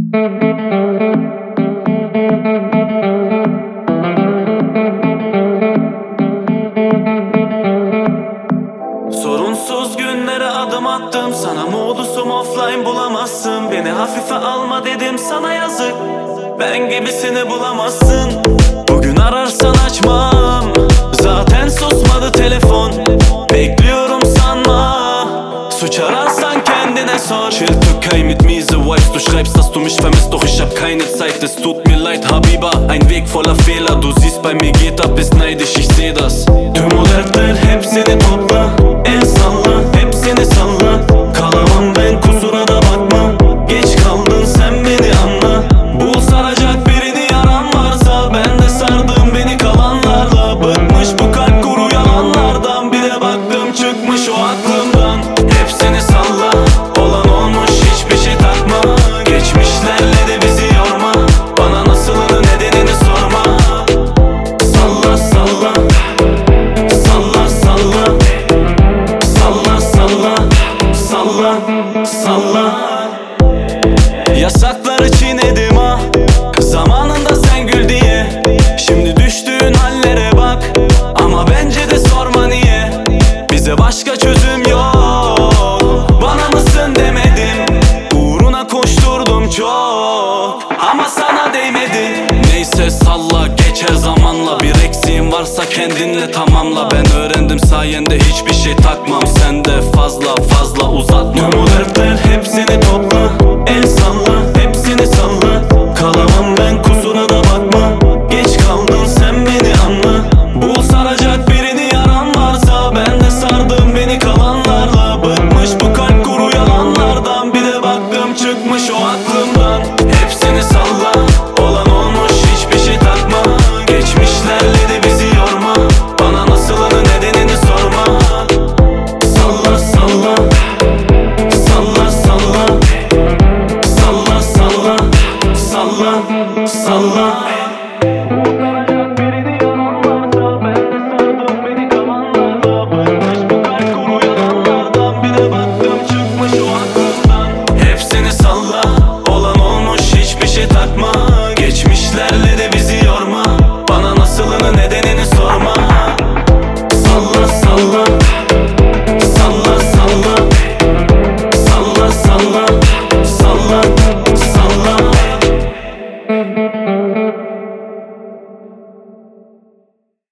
Sorunsuz günlere adım attım, sana modusum offline bulamazsın. Beni hafife alma dedim, sana yazık, ben gibisini bulamazsın. Bugün ararsan açmam, zaten susmadı telefon. Bekliyorum sanma, suç ararsan kendine sor. Chill Türkei mit miese Vibes, du schreibst, dass du mich vermisst, doch ich hab keine Zeit. Es tut mir leid Habiba, ein Weg voller Fehler. Du siehst bei mir geht ab, bist neidisch, ich seh das. Tüm o dertler hepsini topla, el salla, hepsini salla. Kalamam ben, kusura da bakma, geç kaldın sen, beni anla. Bul saracak birini, yaran varsa ben de sardım beni kalanlarla. Bıkmış bu kalp kuru yalanlardan, bir de baktım çıkmış o aklımdan. Hepsini salla, olan olmuş, hiçbir şey takma. Geçmişlerle de bizi yorma, bana nasılını nedenini sorma. Salla salla, salla salla, salla salla, salla salla. Yasakları çiğnedim ha, zamanında sen gül diye. Şimdi düştüğün hallere bak, ama bence de sorma niye. Bize başka çözüm yok, bana mısın demedim. Uğruna koşturdum çok, ama sana değmedi. Neyse salla, geçer zamanla. Bir eksiğin varsa kendinle tamamla. Ben öğrendim sayende, hiçbir şey takmam. Sen de fazla uzatma. Tüm o dertler hepsini topla, el salla, hepsini salla. Kalamam ben, kusura da bakma, geç kaldın sen, beni anla. Bul saracak birini, yaran varsa ben de sardım beni kalanlarla. Bıkmış bu kalp kuru yalanlardan, bir de baktım çıkmış o aklımdan.